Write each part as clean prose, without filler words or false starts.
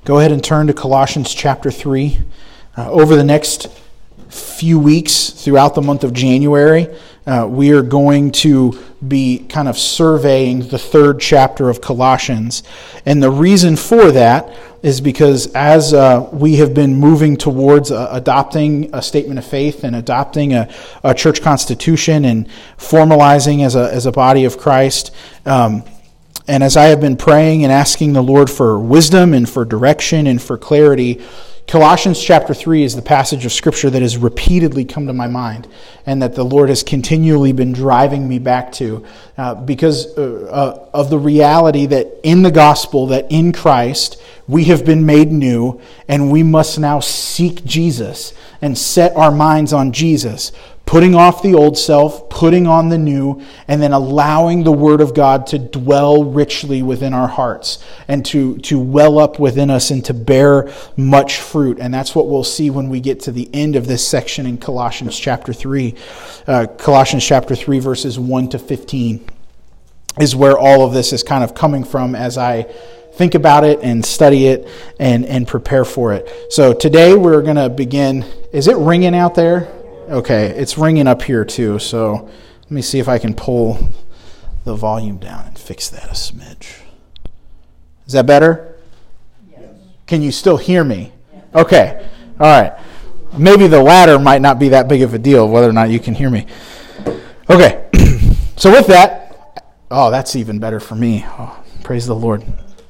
go ahead and turn to Colossians chapter 3. Over the next few weeks throughout the month of January, we are going to be kind of surveying the third chapter of Colossians. And the reason for that is because as we have been moving towards adopting a statement of faith and adopting a church constitution and formalizing as a body of Christ, and as I have been praying and asking the Lord for wisdom and for direction and for clarity, Colossians chapter 3 is the passage of Scripture that has repeatedly come to my mind and that the Lord has continually been driving me back to because of the reality that in the gospel, that in Christ, we have been made new and we must now seek Jesus and set our minds on Jesus, putting off the old self, putting on the new, and then allowing the Word of God to dwell richly within our hearts and to well up within us and to bear much fruit. And that's what we'll see when we get to the end of this section in Colossians chapter 3. Colossians chapter 3 verses 1 to 15 is where all of this is kind of coming from as I think about it and study it and prepare for it. So today we're going to begin. Is it ringing out there? Okay, it's ringing up here too, so let me see if I can pull the volume down and fix that a smidge. Is that better? Yes. Can you still hear me? Yes. Okay, all right. Maybe the latter might not be that big of a deal, whether or not you can hear me. Okay, so with that, that's even better for me. Oh, praise the Lord.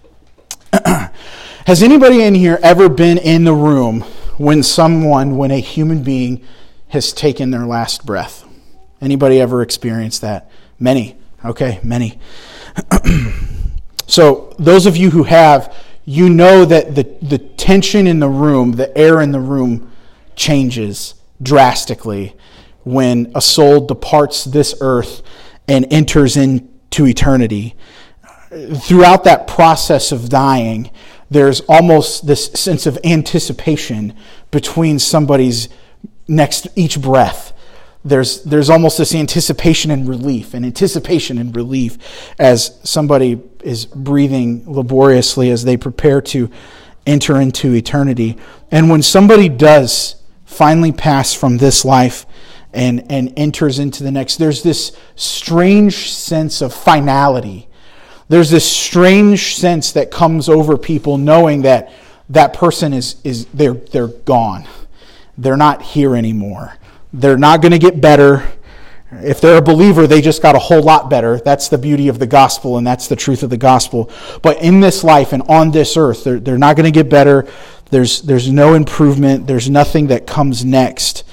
Has anybody in here ever been in the room when a human being has taken their last breath? Anybody ever experienced that? Many. Okay, many. So those of you who have, you know that the tension in the room, the air in the room changes drastically when a soul departs this earth and enters into eternity. Throughout that process of dying, there's almost this sense of anticipation between somebody's next each breath. There's almost this anticipation and relief as somebody is breathing laboriously as they prepare to enter into eternity. And when somebody does finally pass from this life and enters into the next, there's this strange sense of finality. There's this strange sense that comes over people knowing that that person they're gone. They're not here anymore. They're not going to get better. If they're a believer, they just got a whole lot better. That's the beauty of the gospel, and that's the truth of the gospel. But in this life and on this earth, they're not going to get better. There's no improvement. There's nothing that comes next.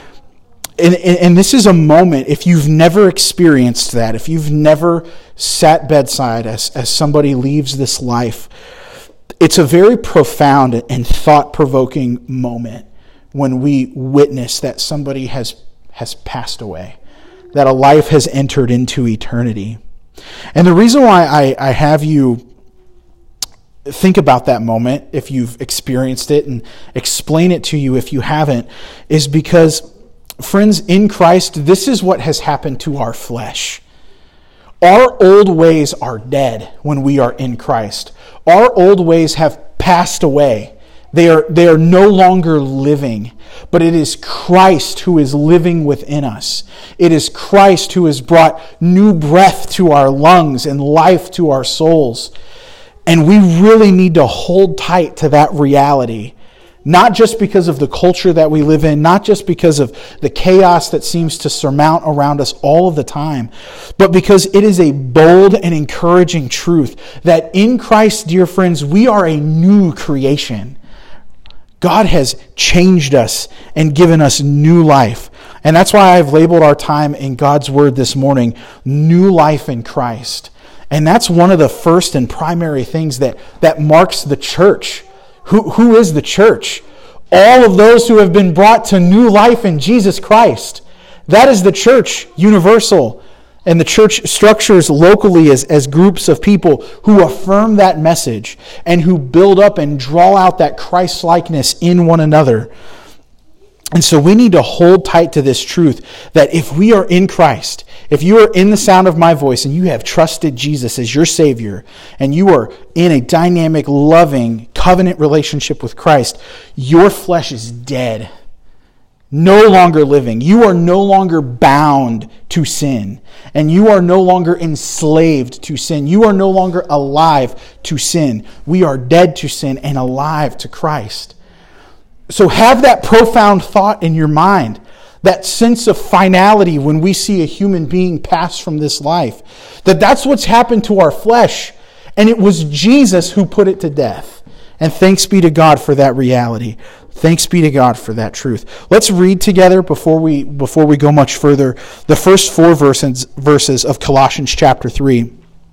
And this is a moment, if you've never experienced that, if you've never sat bedside as somebody leaves this life, it's a very profound and thought-provoking moment when we witness that somebody has passed away, that a life has entered into eternity. And the reason why I have you think about that moment, if you've experienced it, and explain it to you if you haven't, is because, friends, in Christ, this is what has happened to our flesh. Our old ways are dead when we are in Christ. Our old ways have passed away. They are no longer living, but it is Christ who is living within us. It is Christ who has brought new breath to our lungs and life to our souls. And we really need to hold tight to that reality. Not just because of the culture that we live in, not just because of the chaos that seems to surmount around us all of the time, but because it is a bold and encouraging truth that in Christ, dear friends, we are a new creation. God has changed us and given us new life. And that's why I've labeled our time in God's Word this morning, New Life in Christ. And that's one of the first and primary things that marks the church. Who is the church? All of those who have been brought to new life in Jesus Christ. That is the church, universal. And the church structures locally as groups of people who affirm that message and who build up and draw out that Christ-likeness in one another. And so we need to hold tight to this truth that if we are in Christ, if you are in the sound of my voice and you have trusted Jesus as your Savior, and you are in a dynamic, loving, covenant relationship with Christ, your flesh is dead. No longer living. You are no longer bound to sin. And you are no longer enslaved to sin. You are no longer alive to sin. We are dead to sin and alive to Christ. So have that profound thought in your mind. That sense of finality when we see a human being pass from this life. That's what's happened to our flesh. And it was Jesus who put it to death. And thanks be to God for that reality. Thanks be to God for that truth. Let's read together before we go much further the first 4 verses of Colossians chapter 3.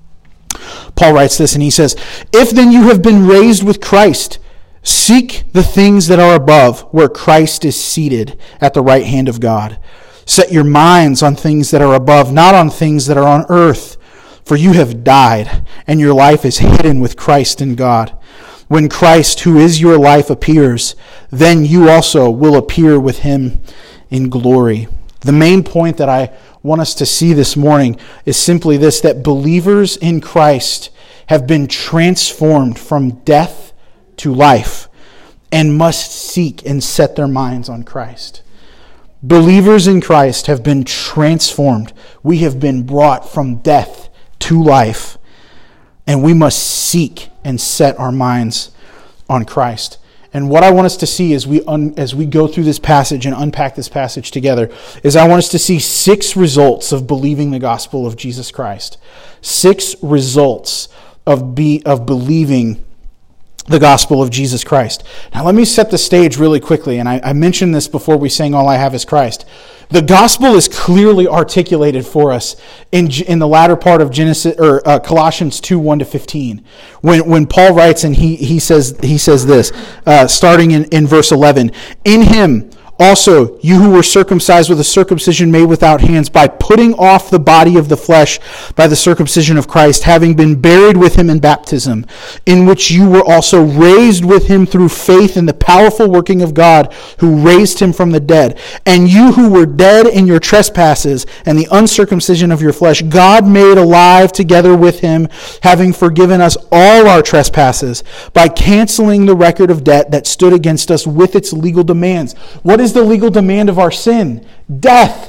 Paul writes this and he says, "If then you have been raised with Christ, seek the things that are above, where Christ is seated at the right hand of God. Set your minds on things that are above, not on things that are on earth. For you have died, and your life is hidden with Christ in God. When Christ, who is your life, appears, then you also will appear with him in glory." The main point that I want us to see this morning is simply this, that believers in Christ have been transformed from death to life and must seek and set their minds on Christ. Believers in Christ have been transformed. We have been brought from death to life, and we must seek and set our minds on Christ. And what I want us to see as we go through this passage and unpack this passage together is I want us to see 6 results of believing the gospel of Jesus Christ. 6 results of believing the gospel of Jesus Christ. Now let me set the stage really quickly, and I mentioned this before we sang All I Have Is Christ. The gospel is clearly articulated for us in the latter part of Colossians 2, 1-15. When Paul writes and he says this, starting in verse 11, "In him also, you who were circumcised with a circumcision made without hands, by putting off the body of the flesh by the circumcision of Christ, having been buried with him in baptism, in which you were also raised with him through faith in the powerful working of God, who raised him from the dead. And you who were dead in your trespasses and the uncircumcision of your flesh, God made alive together with him, having forgiven us all our trespasses, by canceling the record of debt that stood against us with its legal demands." What is the legal demand of our sin? Death.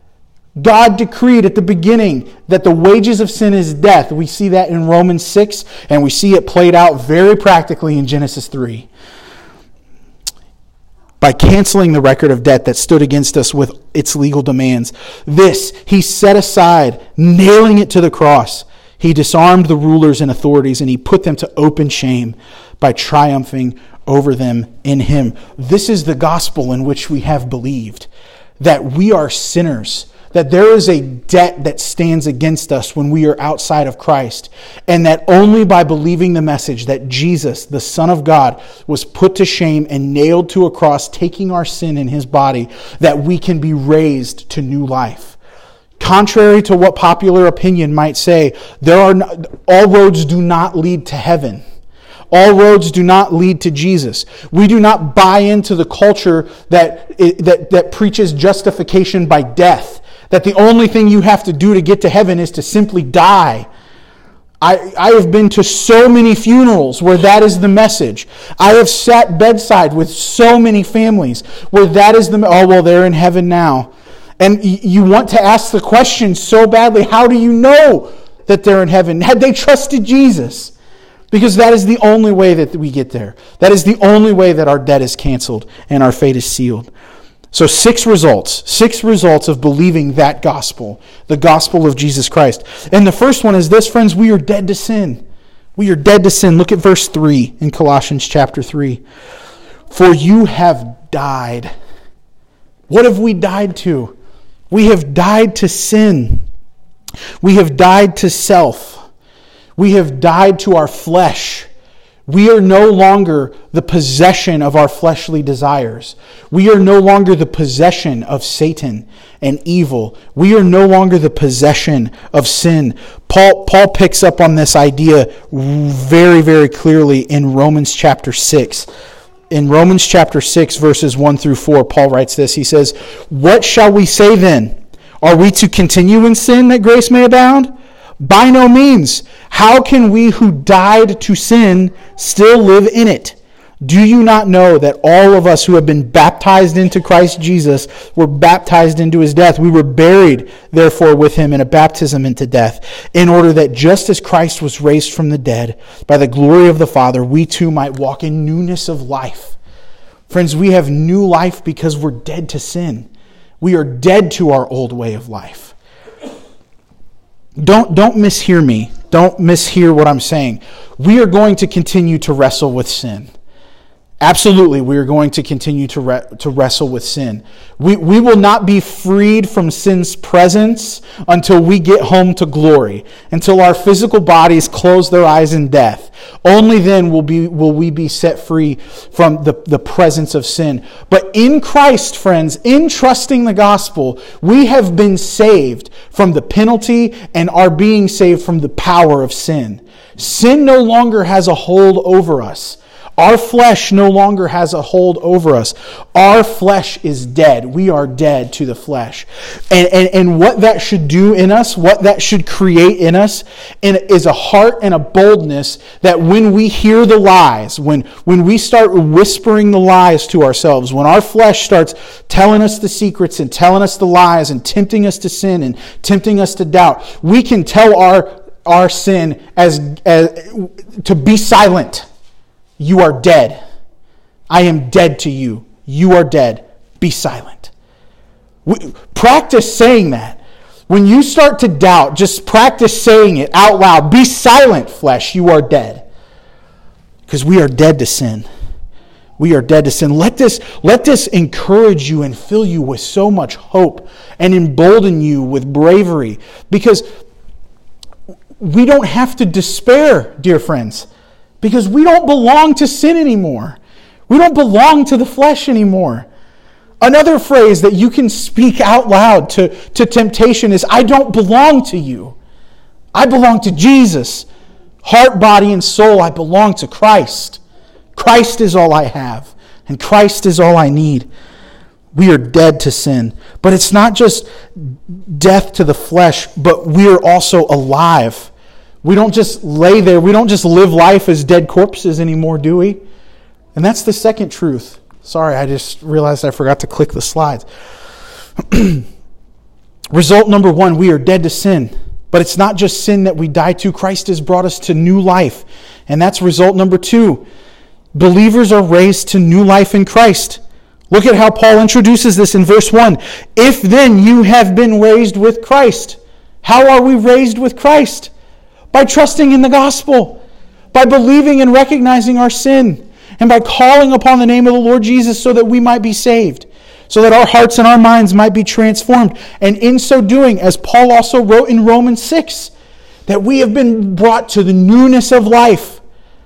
God decreed at the beginning that the wages of sin is death. We see that in Romans 6, and we see it played out very practically in Genesis 3. By canceling the record of debt that stood against us with its legal demands. This he set aside, nailing it to the cross. He disarmed the rulers and authorities, and he put them to open shame by triumphing over them in him. This is the gospel in which we have believed, that we are sinners, that there is a debt that stands against us when we are outside of Christ, and that only by believing the message that Jesus, the Son of God, was put to shame and nailed to a cross, taking our sin in his body, that we can be raised to new life. Contrary to what popular opinion might say, all roads do not lead to heaven. All roads do not lead to Jesus. We do not buy into the culture that preaches justification by death, that the only thing you have to do to get to heaven is to simply die. I have been to so many funerals where that is the message. I have sat bedside with so many families where that is they're in heaven now. And you want to ask the question so badly, how do you know that they're in heaven? Had they trusted Jesus? Because that is the only way that we get there. That is the only way that our debt is canceled and our fate is sealed. So 6 results of believing that gospel, the gospel of Jesus Christ. And the first one is this, friends, we are dead to sin. We are dead to sin. Look at verse 3 in Colossians chapter 3. "For you have died." What have we died to? We have died to sin. We have died to self. We have died to our flesh. We are no longer the possession of our fleshly desires. We are no longer the possession of Satan and evil. We are no longer the possession of sin. Paul picks up on this idea very, very clearly in Romans chapter 6. In Romans chapter 6, verses 1-4, Paul writes this. He says, "What shall we say then? Are we to continue in sin that grace may abound? By no means. How can we who died to sin still live in it? Do you not know that all of us who have been baptized into Christ Jesus were baptized into his death? We were buried, therefore, with him in a baptism into death, in order that just as Christ was raised from the dead by the glory of the Father, we too might walk in newness of life. Friends, we have new life because we're dead to sin. We are dead to our old way of life. Don't mishear me. Don't mishear what I'm saying. We are going to continue to wrestle with sin. Absolutely, we are going to continue to wrestle with sin. We will not be freed from sin's presence until we get home to glory, until our physical bodies close their eyes in death. Only then will we be set free from the presence of sin. But in Christ, friends, in trusting the gospel, we have been saved from the penalty and are being saved from the power of sin. Sin no longer has a hold over us. Our flesh no longer has a hold over us. Our flesh is dead. We are dead to the flesh. And what that should do in us, what that should create in us, is a heart and a boldness that when we hear the lies, when we start whispering the lies to ourselves, when our flesh starts telling us the secrets and telling us the lies and tempting us to sin and tempting us to doubt, we can tell our sin as to be silent. You are dead. I am dead to you. You are dead. Be silent. Practice saying that. When you start to doubt, just practice saying it out loud. Be silent, flesh. You are dead. Because we are dead to sin. We are dead to sin. Let this encourage you and fill you with so much hope and embolden you with bravery. Because we don't have to despair, dear friends. Because we don't belong to sin anymore. We don't belong to the flesh anymore. Another phrase that you can speak out loud to temptation is, I don't belong to you. I belong to Jesus. Heart, body, and soul, I belong to Christ. Christ is all I have. And Christ is all I need. We are dead to sin. But it's not just death to the flesh, but we are also alive. We don't just lay there. We don't just live life as dead corpses anymore, do we? And that's the second truth. Sorry, I just realized I forgot to click the slides. Result number one, we are dead to sin. But it's not just sin that we die to. Christ has brought us to new life. And that's result number two. Believers are raised to new life in Christ. Look at how Paul introduces this in verse 1. If then you have been raised with Christ. How are we raised with Christ? By trusting in the gospel, by believing and recognizing our sin, and by calling upon the name of the Lord Jesus so that we might be saved, so that our hearts and our minds might be transformed. And in so doing, as Paul also wrote in Romans 6, that we have been brought to the newness of life.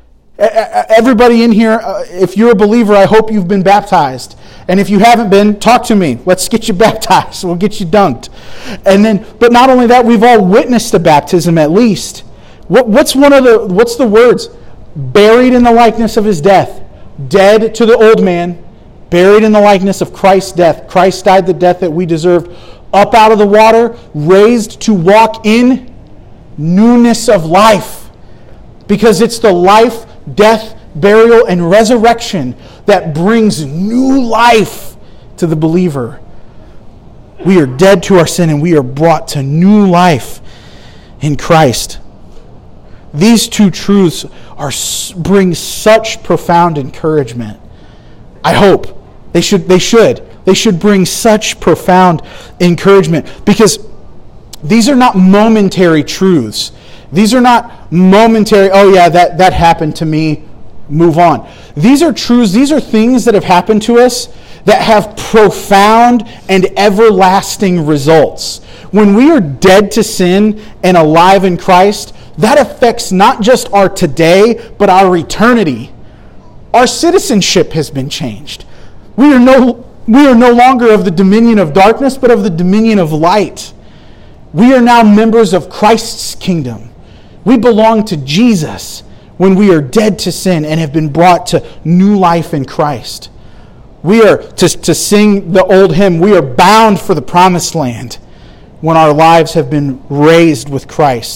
Everybody in here, if you're a believer, I hope you've been baptized. And if you haven't been, talk to me. Let's get you baptized. We'll get you dunked. But not only that, we've all witnessed a baptism at least. What's the words? Buried in the likeness of his death. Dead to the old man. Buried in the likeness of Christ's death. Christ died the death that we deserved. Up out of the water. Raised to walk in newness of life. Because it's the life, death, burial, and resurrection that brings new life to the believer. We are dead to our sin and we are brought to new life in Christ. These two truths bring such profound encouragement. I hope. They should bring such profound encouragement because these are not momentary truths. These are not momentary, oh yeah, that happened to me, move on. These are truths, these are things that have happened to us that have profound and everlasting results. When we are dead to sin and alive in Christ, that affects not just our today, but our eternity. Our citizenship has been changed. We are no longer of the dominion of darkness, but of the dominion of light. We are now members of Christ's kingdom. We belong to Jesus when we are dead to sin and have been brought to new life in Christ. We are to sing the old hymn, we are bound for the promised land when our lives have been raised with Christ.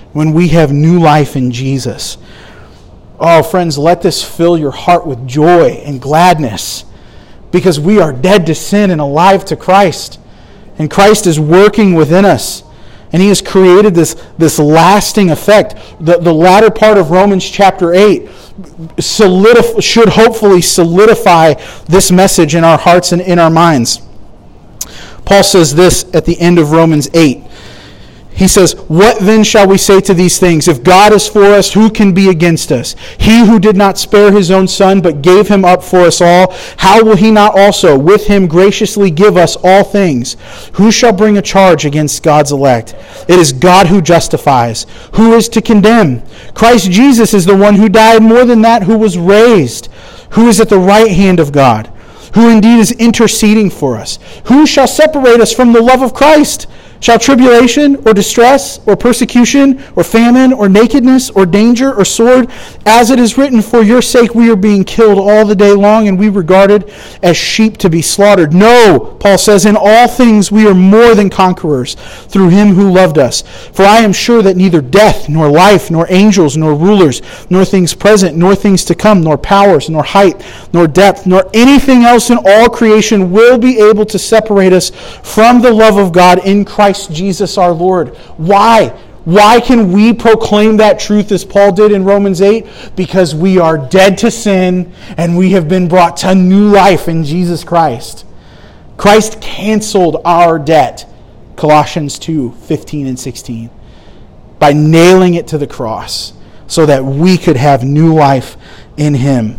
when we have new life in Jesus. Oh, friends, let this fill your heart with joy and gladness, because we are dead to sin and alive to Christ. And Christ is working within us. And He has created this lasting effect. The latter part of Romans chapter 8 should hopefully solidify this message in our hearts and in our minds. Paul says this at the end of Romans 8. He says, "What then shall we say to these things? If God is for us, who can be against us? He who did not spare His own Son, but gave Him up for us all, how will He not also with Him graciously give us all things? Who shall bring a charge against God's elect? It is God who justifies. Who is to condemn? Christ Jesus is the one who died, more than that, who was raised, who is at the right hand of God, who indeed is interceding for us. Who shall separate us from the love of Christ? Shall tribulation, or distress, or persecution, or famine, or nakedness, or danger, or sword? As it is written, for your sake we are being killed all the day long, and we regarded as sheep to be slaughtered. No, Paul says, in all things we are more than conquerors through Him who loved us. For I am sure that neither death, nor life, nor angels, nor rulers, nor things present, nor things to come, nor powers, nor height, nor depth, nor anything else in all creation will be able to separate us from the love of God in Christ Jesus our Lord. Why? Why can we proclaim that truth as Paul did in Romans 8? Because we are dead to sin and we have been brought to new life in Jesus Christ. Christ canceled our debt, Colossians 2:15 and 16, by nailing it to the cross so that we could have new life in Him.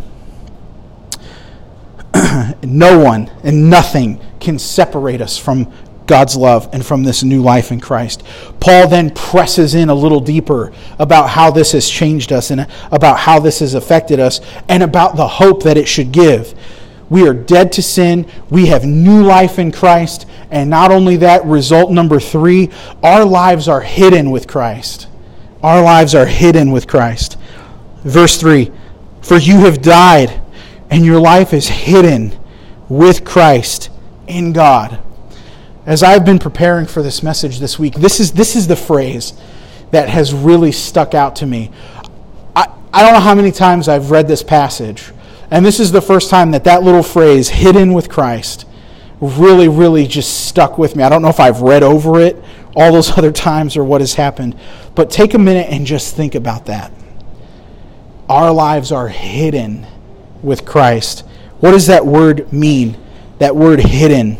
No one and nothing can separate us from God's love and from this new life in Christ. Paul then presses in a little deeper about how this has changed us and about how this has affected us and about the hope that it should give. We are dead to sin. We have new life in Christ. And not only that, result number 3, our lives are hidden with Christ. Our lives are hidden with Christ. Verse 3, for you have died and your life is hidden with Christ in God. As I've been preparing for this message this week, this is the phrase that has really stuck out to me. I don't know how many times I've read this passage, and this is the first time that little phrase, hidden with Christ, really, really just stuck with me. I don't know if I've read over it all those other times or what has happened, but take a minute and just think about that. Our lives are hidden with Christ. What does that word mean? That word hidden.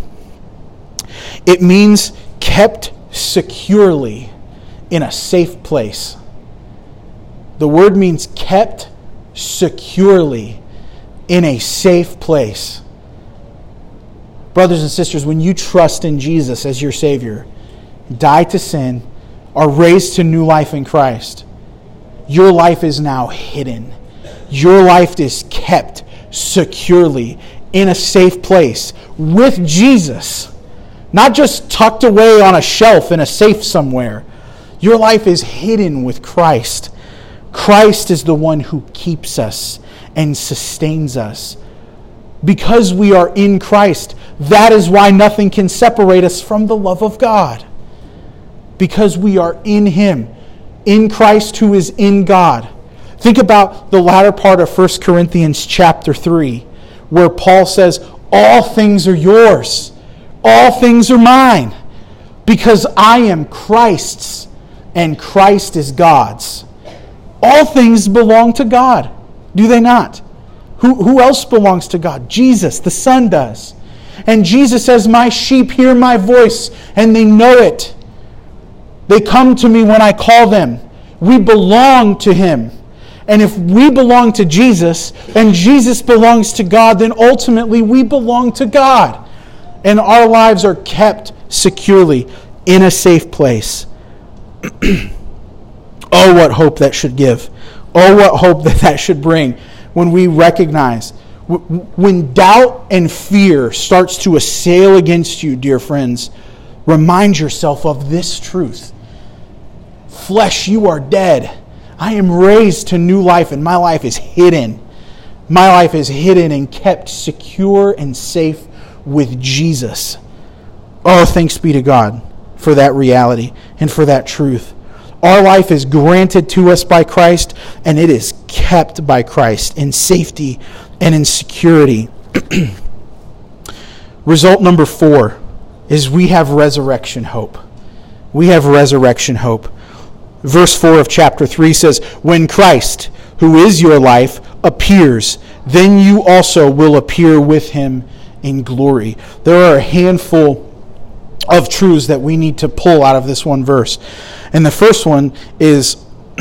It means kept securely in a safe place. The word means kept securely in a safe place. Brothers and sisters, when you trust in Jesus as your Savior, die to sin, are raised to new life in Christ, your life is now hidden. Your life is kept securely in a safe place with Jesus. Not just tucked away on a shelf in a safe somewhere. Your life is hidden with Christ. Christ is the one who keeps us and sustains us. Because we are in Christ, that is why nothing can separate us from the love of God. Because we are in Him, in Christ who is in God. Think about the latter part of 1 Corinthians chapter 3, where Paul says, all things are yours. All things are mine, because I am Christ's, and Christ is God's. All things belong to God, do they not? Who else belongs to God? Jesus, the Son, does. And Jesus says, my sheep hear my voice, and they know it. They come to me when I call them. We belong to Him. And if we belong to Jesus, and Jesus belongs to God, then ultimately we belong to God. And our lives are kept securely in a safe place. Oh, what hope that should give. Oh, what hope that should bring when we recognize, when doubt and fear starts to assail against you, dear friends, remind yourself of this truth. Flesh, you are dead. I am raised to new life, and my life is hidden. My life is hidden and kept secure and safe with Jesus. Oh, thanks be to God for that reality and for that truth. Our life is granted to us by Christ, and it is kept by Christ in safety and in security. Result number 4 is we have resurrection hope. We have resurrection hope. Verse 4 of chapter 3 says, when Christ, who is your life, appears, then you also will appear with him in glory. There are a handful of truths that we need to pull out of this one verse. And the first one is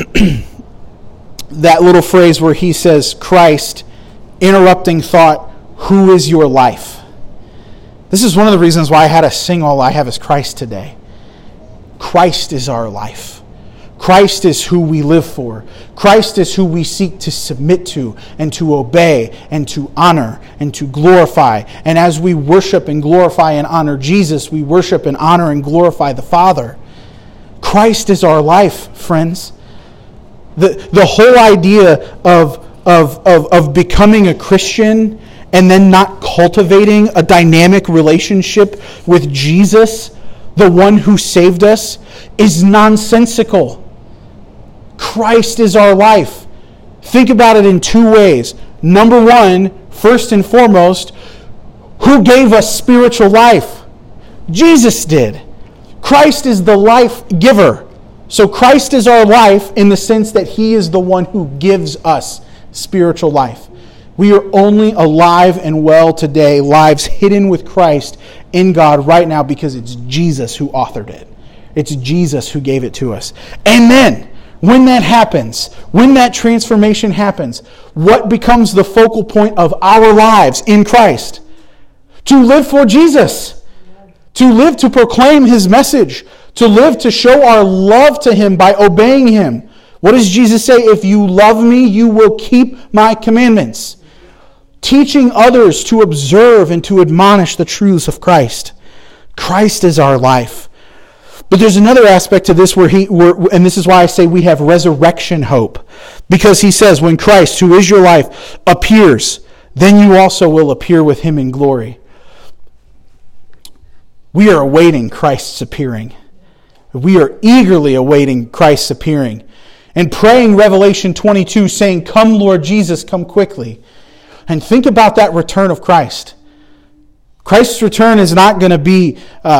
that little phrase where he says, Christ, interrupting thought, who is your life? This is one of the reasons why I had to sing All I Have Is Christ today. Christ is our life. Christ is who we live for. Christ is who we seek to submit to and to obey and to honor and to glorify. And as we worship and glorify and honor Jesus, we worship and honor and glorify the Father. Christ is our life, friends. The whole idea of becoming a Christian and then not cultivating a dynamic relationship with Jesus, the one who saved us, is nonsensical. Christ is our life. Think about it in 2 ways. Number 1, first and foremost, who gave us spiritual life? Jesus did. Christ is the life giver. So Christ is our life in the sense that he is the one who gives us spiritual life. We are only alive and well today, lives hidden with Christ in God right now, because it's Jesus who authored it. It's Jesus who gave it to us. And then, when that happens, when that transformation happens, what becomes the focal point of our lives in Christ? To live for Jesus. To live to proclaim his message. To live to show our love to him by obeying him. What does Jesus say? If you love me, you will keep my commandments. Teaching others to observe and to admonish the truths of Christ. Christ is our life. But there's another aspect to this and this is why I say we have resurrection hope. Because he says, when Christ, who is your life, appears, then you also will appear with him in glory. We are awaiting Christ's appearing. We are eagerly awaiting Christ's appearing. And praying Revelation 22, saying, come Lord Jesus, come quickly. And think about that return of Christ. Christ's return is not going to be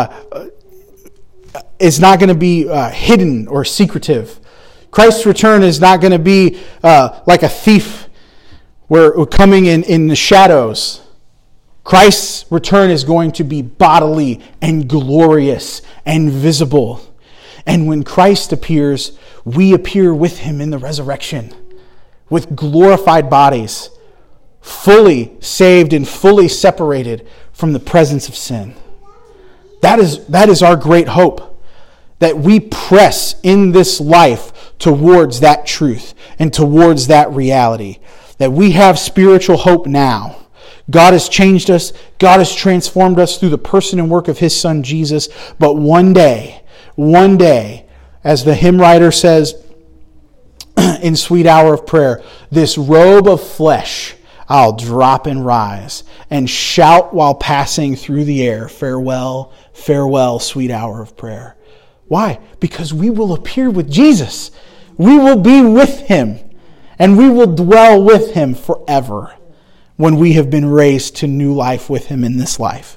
hidden or secretive. Christ's return is not going to be like a thief, where coming in the shadows. Christ's return is going to be bodily and glorious and visible. And when Christ appears, we appear with him in the resurrection, with glorified bodies, fully saved and fully separated from the presence of sin. That is our great hope, that we press in this life towards that truth and towards that reality, that we have spiritual hope now. God has changed us. God has transformed us through the person and work of his Son, Jesus. But one day, as the hymn writer says in Sweet Hour of Prayer, this robe of flesh I'll drop and rise and shout while passing through the air, farewell, farewell, sweet hour of prayer. Why? Because we will appear with Jesus. We will be with him, and we will dwell with him forever when we have been raised to new life with him in this life.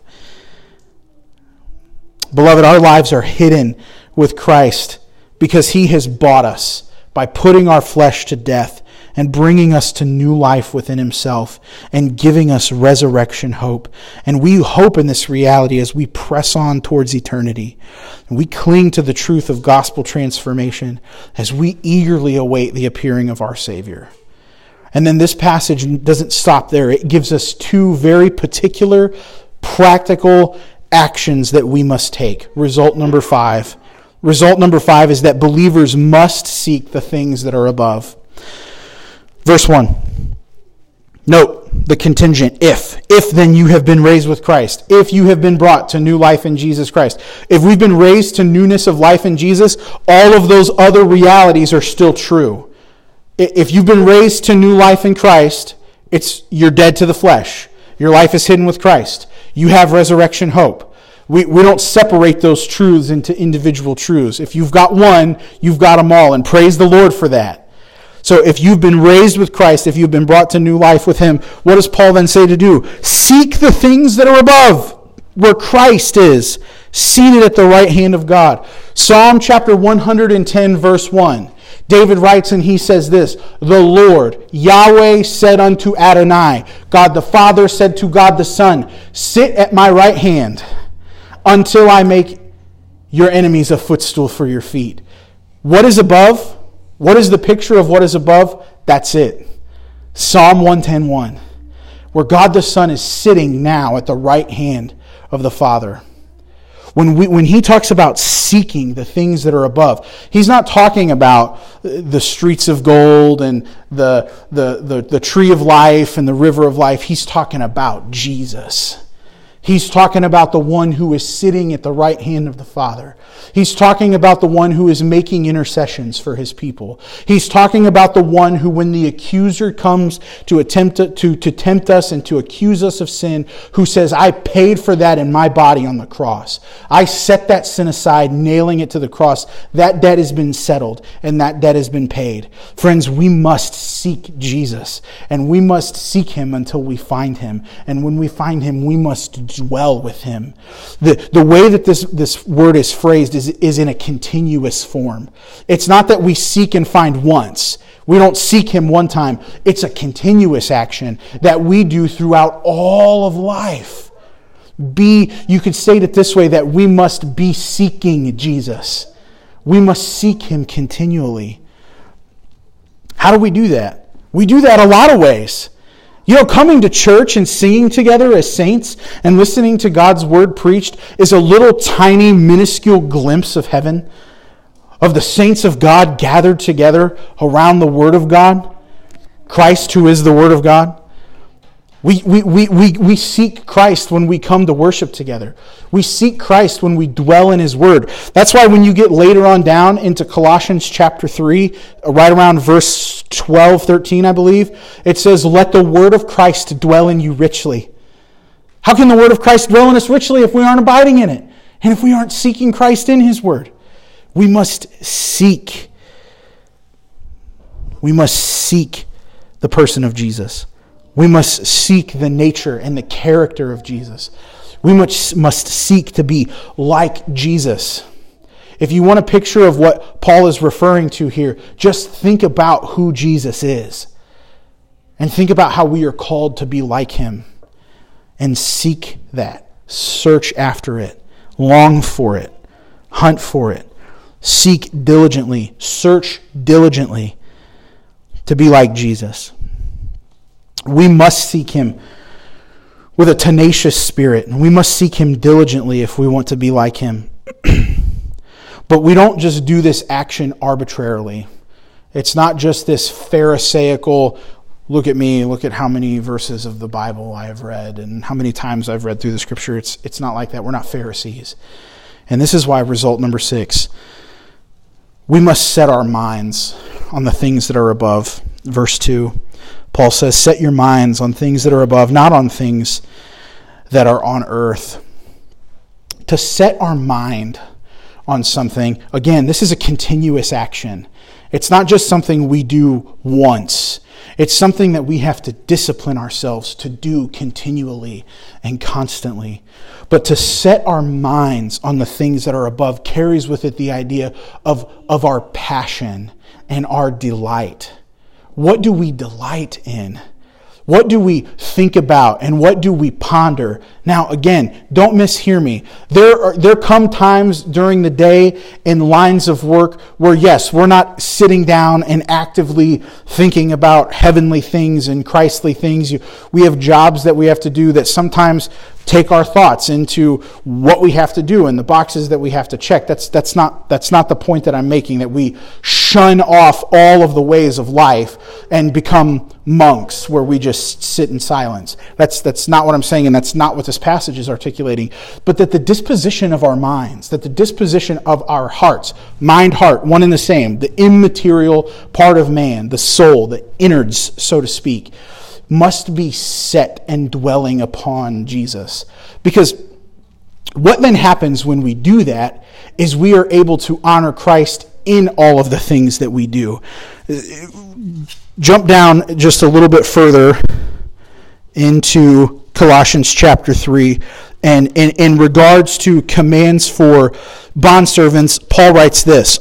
Beloved, our lives are hidden with Christ because he has bought us by putting our flesh to death and bringing us to new life within himself and giving us resurrection hope. And we hope in this reality as we press on towards eternity. And we cling to the truth of gospel transformation as we eagerly await the appearing of our Savior. And then this passage doesn't stop there. It gives us 2 very particular, practical actions that we must take. Result number 5. Result number 5 is that believers must seek the things that are above. Verse 1. Note the contingent, if. If then you have been raised with Christ. If you have been brought to new life in Jesus Christ. If we've been raised to newness of life in Jesus, all of those other realities are still true. If you've been raised to new life in Christ, you're dead to the flesh. Your life is hidden with Christ. You have resurrection hope. We don't separate those truths into individual truths. If you've got one, you've got them all, and praise the Lord for that. So if you've been raised with Christ, if you've been brought to new life with Him, what does Paul then say to do? Seek the things that are above, where Christ is, seated at the right hand of God. Psalm chapter 110, verse 1. David writes and he says this, the Lord, Yahweh, said unto Adonai, God the Father said to God the Son, sit at my right hand until I make your enemies a footstool for your feet. What is above? What is the picture of what is above? That's it. Psalm 110:1, where God the Son is sitting now at the right hand of the Father. When he talks about seeking the things that are above, he's not talking about the streets of gold and the tree of life and the river of life. He's talking about Jesus. He's talking about the one who is sitting at the right hand of the Father. He's talking about the one who is making intercessions for His people. He's talking about the one who, when the accuser comes to attempt to tempt us and to accuse us of sin, who says, I paid for that in my body on the cross. I set that sin aside, nailing it to the cross. That debt has been settled and that debt has been paid. Friends, we must seek Jesus, and we must seek Him until we find Him. And when we find Him, we must dwell with Him. The way that this word is phrased is in a continuous form. It's not that we seek and find once. We don't seek Him one time. It's a continuous action that we do throughout all of life. You could state it this way, that we must be seeking Jesus. We must seek Him continually. How do we do that? We do that a lot of ways. Coming to church and singing together as saints and listening to God's Word preached is a little tiny, minuscule glimpse of heaven, of the saints of God gathered together around the Word of God, Christ who is the Word of God. We seek Christ when we come to worship together. We seek Christ when we dwell in His Word. That's why when you get later on down into Colossians chapter 3, right around verse 12, 13, I believe, it says, let the Word of Christ dwell in you richly. How can the Word of Christ dwell in us richly if we aren't abiding in it? And if we aren't seeking Christ in His Word? We must seek. We must seek the person of Jesus. We must seek the nature and the character of Jesus. We must seek to be like Jesus. If you want a picture of what Paul is referring to here, just think about who Jesus is. And think about how we are called to be like Him. And seek that. Search after it. Long for it. Hunt for it. Seek diligently. Search diligently to be like Jesus. We must seek Him with a tenacious spirit. And we must seek Him diligently if we want to be like Him. But we don't just do this action arbitrarily. It's not just this Pharisaical, look at me, look at how many verses of the Bible I have read and how many times I've read through the Scripture. It's not like that. We're not Pharisees. And this is why result number 6. We must set our minds on the things that are above. Verse 2. Paul says, set your minds on things that are above, not on things that are on earth. To set our mind on something, again, this is a continuous action. It's not just something we do once. It's something that we have to discipline ourselves to do continually and constantly. But to set our minds on the things that are above carries with it the idea of our passion and our delight. What do we delight in? What do we think about and what do we ponder? Now, again, don't mishear me. There come times during the day in lines of work where, yes, we're not sitting down and actively thinking about heavenly things and Christly things. We have jobs that we have to do that sometimes take our thoughts into what we have to do and the boxes that we have to check. That's not the point that I'm making, that we shun off all of the ways of life and become monks where we just sit in silence. That's not what I'm saying, and that's not what this passage is articulating. But that the disposition of our minds, that the disposition of our hearts, mind, heart, one and the same, the immaterial part of man, the soul, the innards, so to speak, must be set and dwelling upon Jesus. Because What then happens when we do that is we are able to honor Christ in all of the things that we do. Jump down just a little bit further into Colossians chapter 3. And in regards to commands for bondservants, Paul writes this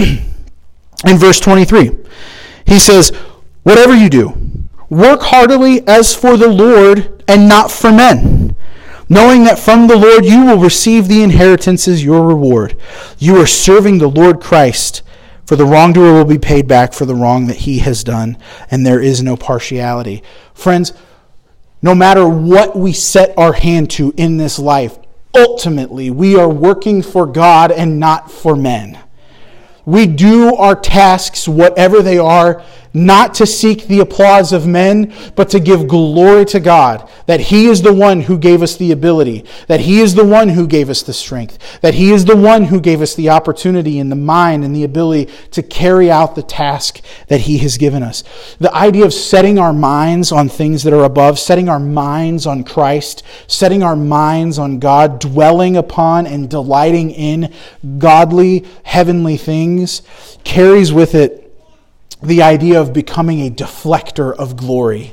in verse 23. He says, "Whatever you do, work heartily as for the Lord and not for men, knowing that from the Lord you will receive the inheritance as your reward. You are serving the Lord Christ, for the wrongdoer will be paid back for the wrong that he has done, and there is no partiality." Friends, no matter what we set our hand to in this life, ultimately we are working for God and not for men. We do our tasks, whatever they are, not to seek the applause of men, but to give glory to God, that He is the one who gave us the ability, that He is the one who gave us the strength, that He is the one who gave us the opportunity and the mind and the ability to carry out the task that He has given us. The idea of setting our minds on things that are above, setting our minds on Christ, setting our minds on God, dwelling upon and delighting in godly, heavenly things, carries with it the idea of becoming a deflector of glory.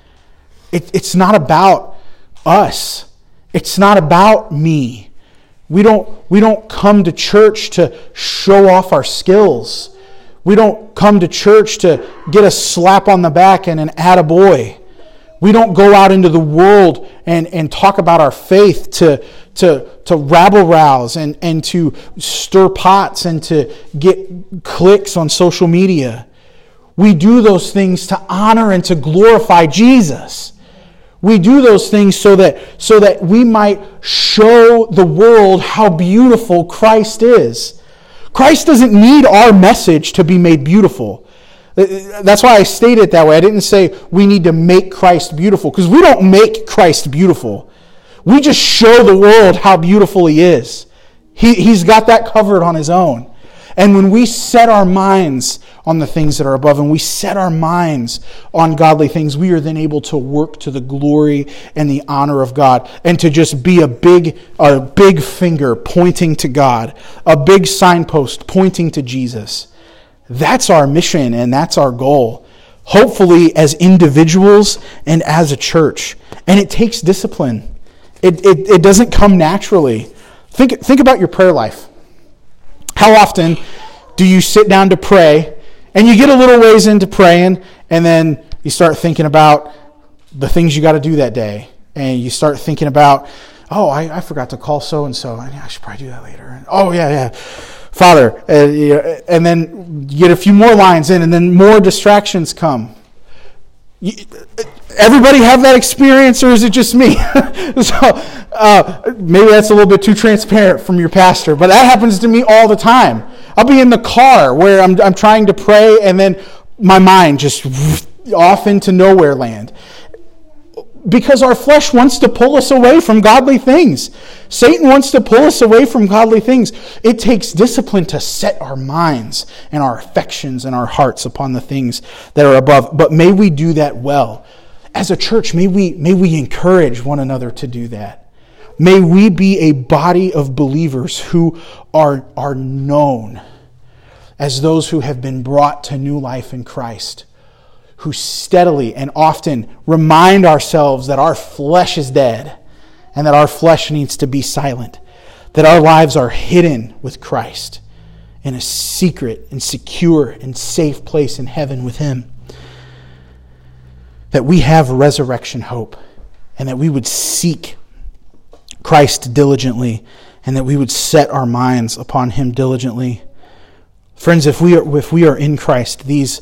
It's not about us. It's not about me. We don't come to church to show off our skills. We don't come to church to get a slap on the back and an attaboy. We don't go out into the world and talk about our faith to rabble-rouse and to stir pots and to get clicks on social media. We do those things to honor and to glorify Jesus. We do those things so that we might show the world how beautiful Christ is. Christ doesn't need our message to be made beautiful. That's why I stated it that way. I didn't say we need to make Christ beautiful, because we don't make Christ beautiful. We just show the world how beautiful He is. He's got that covered on His own. And when we set our minds on the things that are above and we set our minds on godly things, we are then able to work to the glory and the honor of God, and to just be a big finger pointing to God, a big signpost pointing to Jesus. That's our mission and that's our goal, hopefully as individuals and as a church. And it takes discipline. It doesn't come naturally. Think about your prayer life. How often do you sit down to pray and you get a little ways into praying and then you start thinking about the things you got to do that day, and you start thinking about, oh, I forgot to call so-and-so. I should probably do that later. And, oh, yeah. Father, and then you get a few more lines in and then more distractions come. Everybody have that experience, or is it just me? So maybe that's a little bit too transparent from your pastor, but that happens to me all the time. I'll be in the car where I'm trying to pray, and then my mind just off into nowhere land. Because our flesh wants to pull us away from godly things. Satan wants to pull us away from godly things. It takes discipline to set our minds and our affections and our hearts upon the things that are above. But may we do that well. As a church, may we encourage one another to do that. May we be a body of believers who are known as those who have been brought to new life in Christ, who steadily and often remind ourselves that our flesh is dead and that our flesh needs to be silent, that our lives are hidden with Christ in a secret and secure and safe place in heaven with Him, that we have resurrection hope, and that we would seek Christ diligently, and that we would set our minds upon Him diligently. Friends, if we are in Christ, these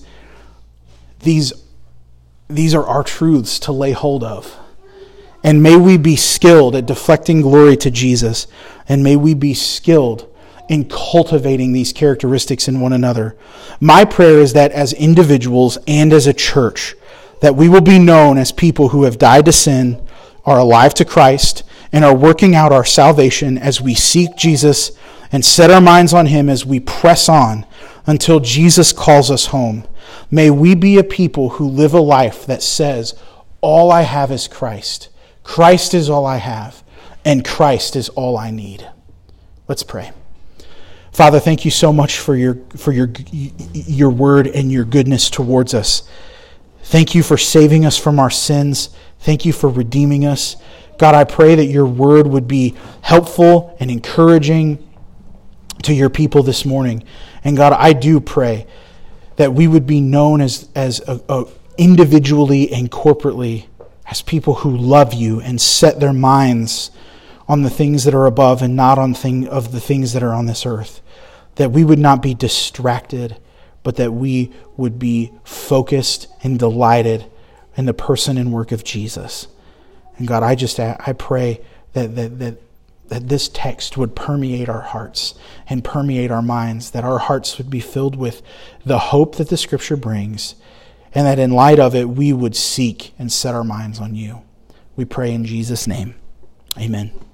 are our truths to lay hold of. And may we be skilled at deflecting glory to Jesus. And may we be skilled in cultivating these characteristics in one another. My prayer is that as individuals and as a church, that we will be known as people who have died to sin, are alive to Christ, and are working out our salvation as we seek Jesus and set our minds on Him as we press on until Jesus calls us home. May we be a people who live a life that says, all I have is Christ. Christ is all I have. and Christ is all I need. Let's pray. Father, thank you so much for your word and your goodness towards us. Thank you for saving us from our sins. Thank you for redeeming us. God, I pray that your word would be helpful and encouraging to your people this morning. And God, I do pray that we would be known as individually and corporately as people who love you and set their minds on the things that are above and not on the things that are on this earth. That we would not be distracted, but that we would be focused and delighted in the person and work of Jesus. And God, I pray that this text would permeate our hearts and permeate our minds, that our hearts would be filled with the hope that the Scripture brings, and that in light of it, we would seek and set our minds on you. We pray in Jesus' name. Amen.